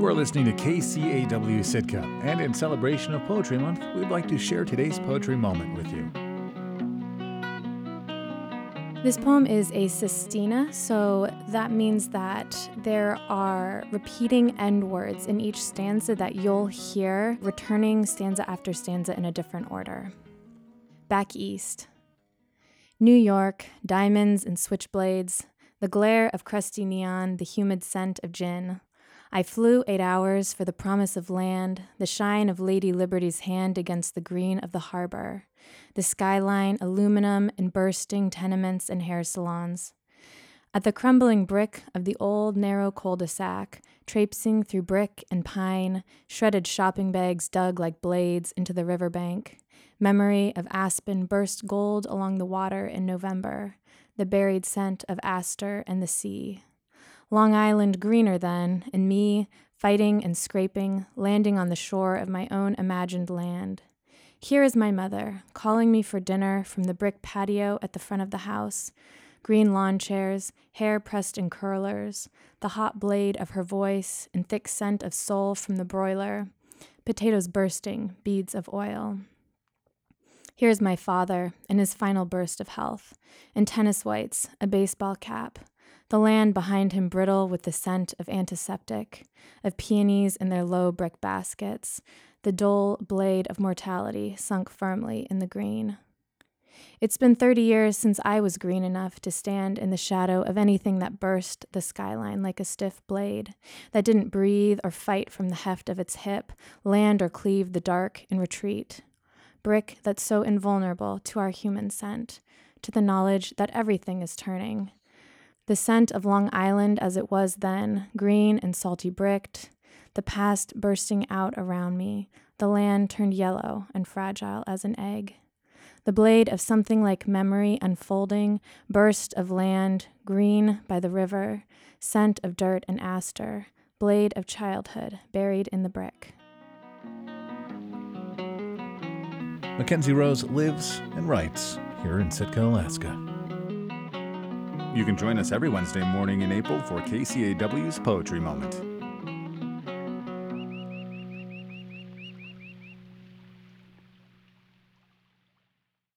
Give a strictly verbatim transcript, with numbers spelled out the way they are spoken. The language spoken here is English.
You are listening to K C A W Sitka, and in celebration of Poetry Month, we'd like to share today's poetry moment with you. This poem is a sestina, so that means that there are repeating end words in each stanza that you'll hear returning stanza after stanza in a different order. Back east. New York, diamonds and switchblades, the glare of crusty neon, the humid scent of gin. I flew eight hours for the promise of land, the shine of Lady Liberty's hand against the green of the harbor, the skyline, aluminum, and bursting tenements and hair salons. At the crumbling brick of the old narrow cul-de-sac, traipsing through brick and pine, shredded shopping bags dug like blades into the riverbank. Memory of aspen burst gold along the water in November, the buried scent of aster and the sea. Long Island greener then, and me, fighting and scraping, landing on the shore of my own imagined land. Here is my mother, calling me for dinner from the brick patio at the front of the house. Green lawn chairs, hair pressed in curlers, the hot blade of her voice and thick scent of sole from the broiler. Potatoes bursting, beads of oil. Here is my father in his final burst of health, in tennis whites, a baseball cap. The land behind him brittle with the scent of antiseptic, of peonies in their low brick baskets, the dull blade of mortality sunk firmly in the green. It's been thirty years since I was green enough to stand in the shadow of anything that burst the skyline like a stiff blade, that didn't breathe or fight from the heft of its hip, land or cleave the dark in retreat. Brick that's so invulnerable to our human scent, to the knowledge that everything is turning. The scent of Long Island as it was then, green and salty bricked, the past bursting out around me, the land turned yellow and fragile as an egg. The blade of something like memory unfolding, burst of land, green by the river, scent of dirt and aster, blade of childhood buried in the brick. Mackenzie Rose lives and writes here in Sitka, Alaska. You can join us every Wednesday morning in April for K C A W's Poetry Moment.